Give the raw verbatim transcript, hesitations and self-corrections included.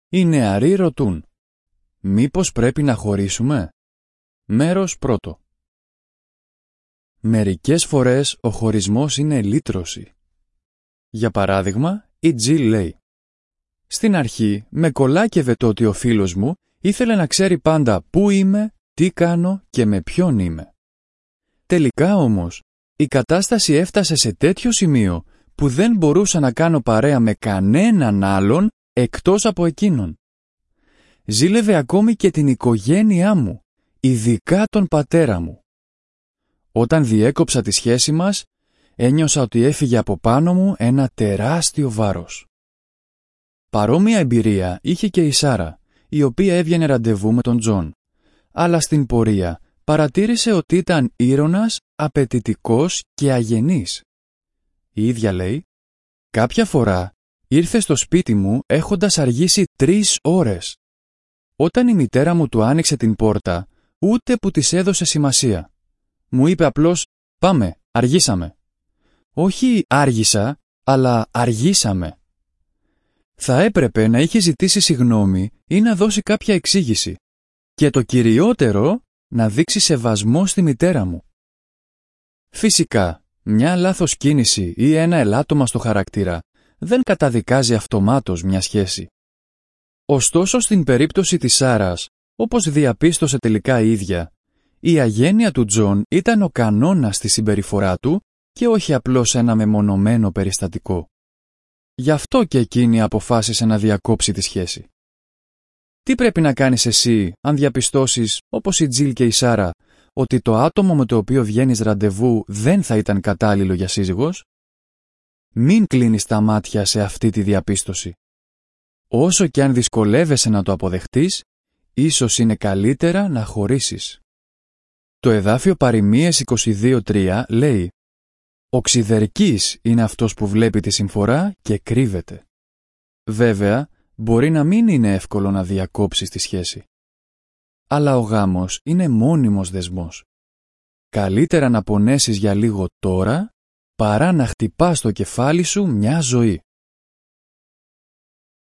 Οι νεαροί ρωτούν: μήπως πρέπει να χωρίσουμε? Μέρος πρώτο. Μερικές φορές ο χωρισμός είναι λύτρωση. Για παράδειγμα, η Τζιλ λέει: στην αρχή με κολάκευε το ότι ο φίλος μου ήθελε να ξέρει πάντα πού είμαι, τι κάνω και με ποιον είμαι. Τελικά όμως, η κατάσταση έφτασε σε τέτοιο σημείο που δεν μπορούσα να κάνω παρέα με κανέναν άλλον εκτός από εκείνον. Ζήλευε ακόμη και την οικογένειά μου, ειδικά τον πατέρα μου. Όταν διέκοψα τη σχέση μας, ένιωσα ότι έφυγε από πάνω μου ένα τεράστιο βάρος. Παρόμοια εμπειρία είχε και η Σάρα, η οποία έβγαινε ραντεβού με τον Τζον, αλλά στην πορεία παρατήρησε ότι ήταν ήρωνας, απαιτητικός και αγενής. Η ίδια λέει: κάποια φορά ήρθε στο σπίτι μου έχοντας αργήσει τρεις ώρες. Όταν η μητέρα μου του άνοιξε την πόρτα, ούτε που της έδωσε σημασία. Μου είπε απλώς: πάμε, αργήσαμε. Όχι άργησα, αλλά αργήσαμε. Θα έπρεπε να είχε ζητήσει συγγνώμη ή να δώσει κάποια εξήγηση. Και το κυριότερο, να δείξει σεβασμό στη μητέρα μου. Φυσικά, μια λάθος κίνηση ή ένα ελάττωμα στο χαρακτήρα δεν καταδικάζει αυτομάτως μια σχέση. Ωστόσο, στην περίπτωση της Σάρας, όπως διαπίστωσε τελικά η ίδια, η αγένεια του Τζον ήταν ο κανόνας στη συμπεριφορά του και όχι απλώς ένα μεμονωμένο περιστατικό. Γι' αυτό και εκείνη αποφάσισε να διακόψει τη σχέση. Τι πρέπει να κάνεις εσύ αν διαπιστώσεις, όπως η Τζιλ και η Σάρα, ότι το άτομο με το οποίο βγαίνεις ραντεβού δεν θα ήταν κατάλληλο για σύζυγος? Μην κλείνεις τα μάτια σε αυτή τη διαπίστωση. Όσο και αν δυσκολεύεσαι να το αποδεχτείς, ίσως είναι καλύτερα να χωρίσεις. Το εδάφιο Παροιμίες είκοσι δύο τρία λέει: «Οξυδερκής είναι αυτός που βλέπει τη συμφορά και κρύβεται». Βέβαια, μπορεί να μην είναι εύκολο να διακόψεις τη σχέση. Αλλά ο γάμος είναι μόνιμος δεσμός. Καλύτερα να πονέσεις για λίγο τώρα, παρά να χτυπάς το κεφάλι σου μια ζωή.